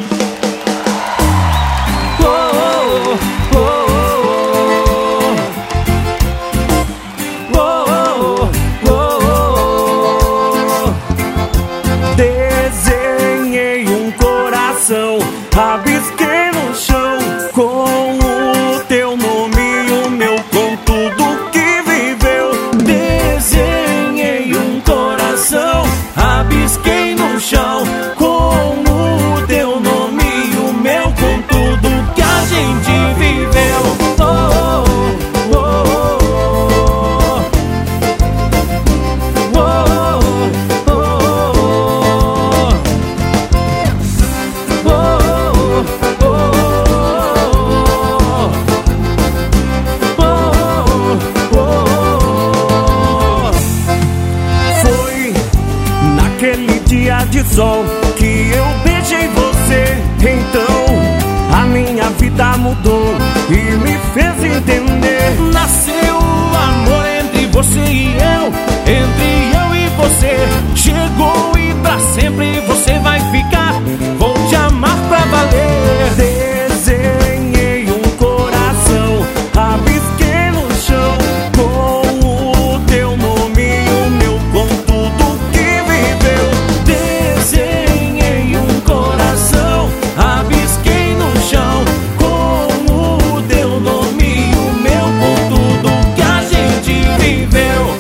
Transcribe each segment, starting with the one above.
Desenhei um coração, rabisquei no chão com o teu nome e o meu, com tudo que viveu. Desenhei um coração, rabisquei no chão com o teu nome e o meu, com tudo que a gente viveu. Naquele dia de sol que eu beijei você, então a minha vida mudou e me fez entender. Nasceu o amor entre você e eu, entre eu e você. Chegou e pra sempre você vai ficar, vou te amar pra valer. Desenhei um coração, rabisquei no chão com o teu nome e o meu, com tudo que viveu. Desenhei um coração, rabisquei no chão com o teu nome e o meu, com tudo que a gente viveu.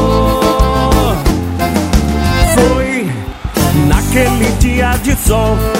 Foi naquele dia de sol